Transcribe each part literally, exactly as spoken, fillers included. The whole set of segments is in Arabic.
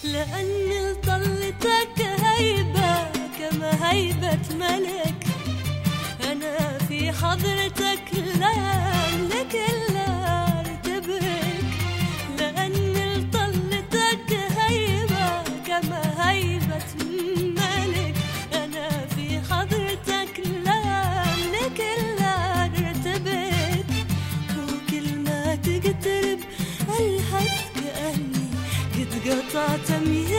لأن لطلتك هيبة كما هيبة ملك، أنا في حضرتك لا أملك إلا أرتبك. لأن لطلتك هيبة كما هيبة ملك، أنا في حضرتك لا أملك إلا أرتبك. وكل ما تقترب ألهث كأني قد قطعت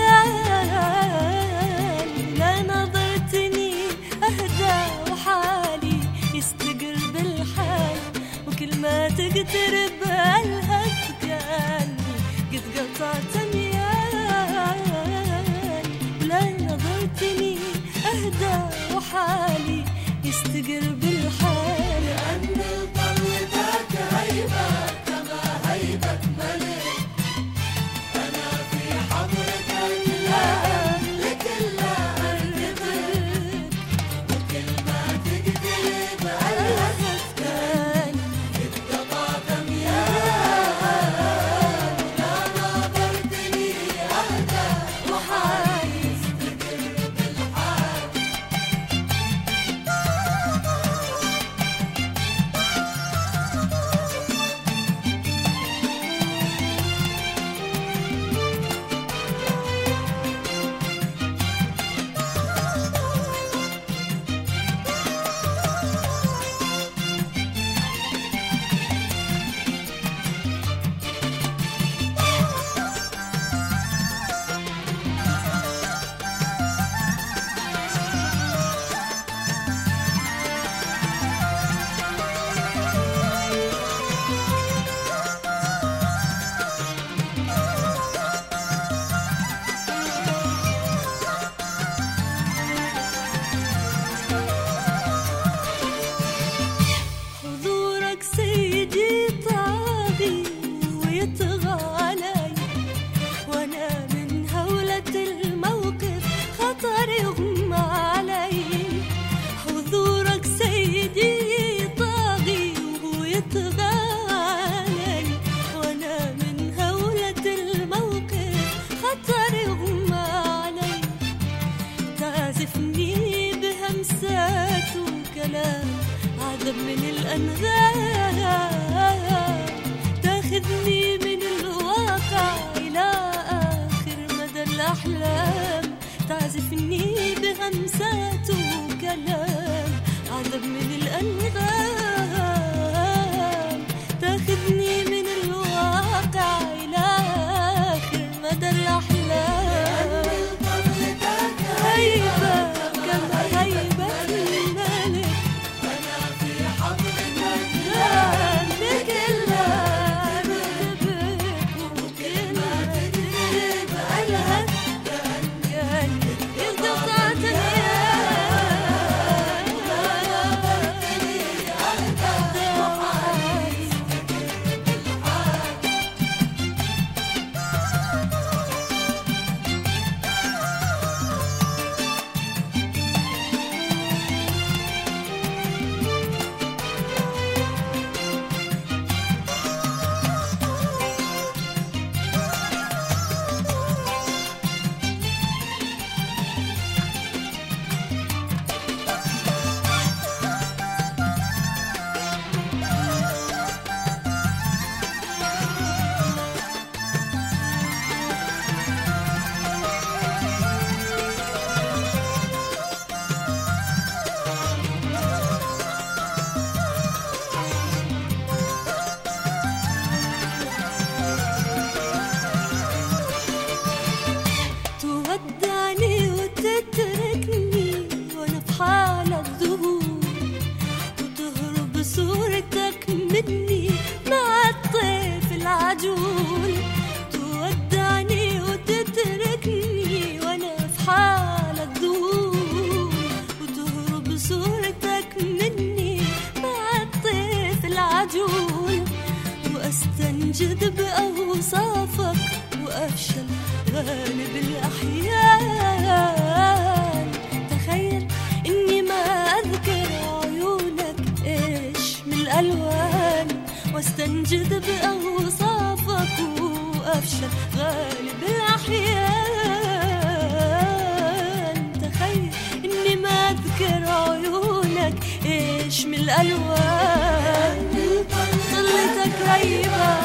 ميال. لا نظرتني أهدى وحالي يستقر بالحال، وكل ما تقترب ألهث كأني قد قطعت ميال. لا نظرتني أهدى وحالي يستقر بالحال. لأن طلتك هيبة كما هيبة ملك، أنا في حضرتك لا أملك إلا أرتبك. وكل ما تقترب ألهث كأني قد قطعت ميال. لا نظرتني أهدى وحالي يستقر بالحال. حضورك سيدي طاغي ويطغى علي، وانا من هولة الموقف خطر يغمى علي. حضورك سيدي طاغي ويطغى علي، وانا من هولة الموقف خطر يغمى علي. تعزفني بهمسات وكلام عذب من الأنغام، تاخذني من الواقع إلى آخر مدى الأحلام. تعزفني بهمسات وكلام عذب من الأنغام، تاخذني من الواقع إلى آخر مدى الأحلام. هيبة كما هيبة الملك، أنا في حضرتك لا أملك إلا أرتبك. وكل ما تقترب ألهث كأني قد قطعت ميال. لا نظرتني أهدى وحالي يستقر بالحال. تودعني وتتركني وانا في حالة ذهول، وتهرب صورتك مني مع الطيف العجول. تودعني وتتركني وانا في حالة ذهول، وتهرب صورتك مني مع الطيف العجول. واستنجد بأوصافك وأفشل غالب الأحيان. تخيل إني ما أذكر عيونك إيش من الألوان، واستنجد بأوصافك وأفشل غالب الأحيان. الألوان طلتك هيبة